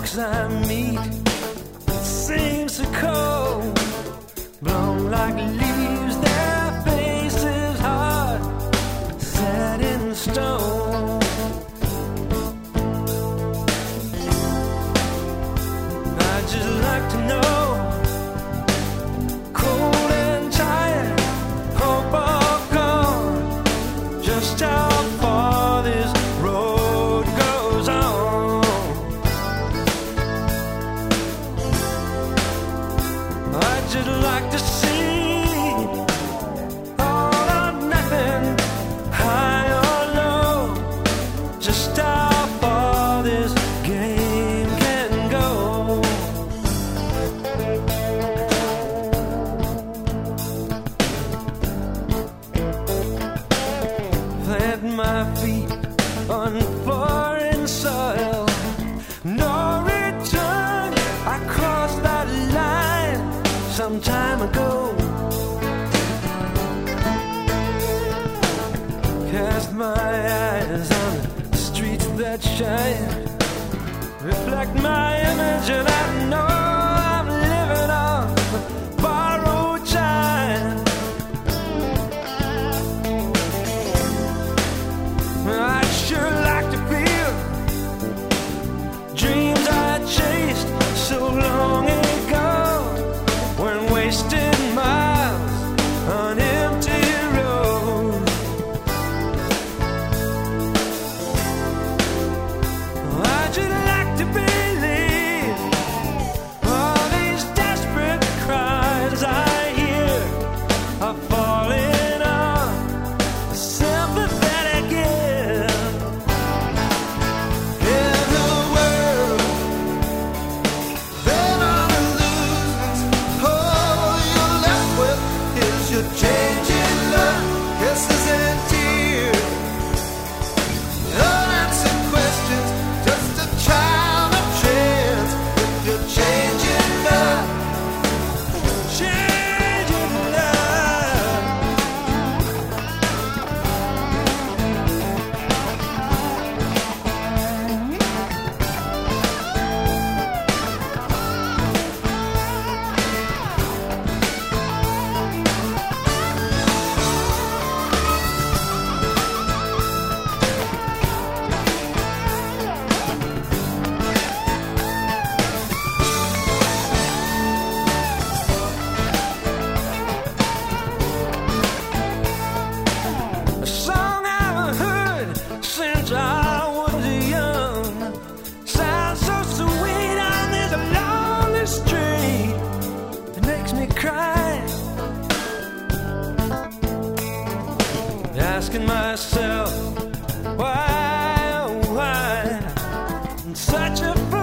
folks I meet seems so cold, blown like leaves, their faces hard, set in stone. I'd just like to know, cold and tired, hope all gone, just how far this road goes on. I'd just like to see all or nothing, high or low, just how far this game can go. Plant my feet on foreign soil, no return. I crossed that line some time ago. Cast my eyes on the streets that shine, reflect my image, and I know I'm living on borrowed time. I'd sure like to feel dreams I chased so long ago, when wasted miles on empty roads. I'd just like to believe all these desperate cries I hear are falling on a sympathetic ear. In the world, there are illusions. All you're left with is your changing love, kisses and tears, unanswered questions, just a child of chance with your changing love, changing love. A song I haven't heard since I was young. Sounds so sweet on this lonely street. It makes me cry, asking myself why, oh why, in such a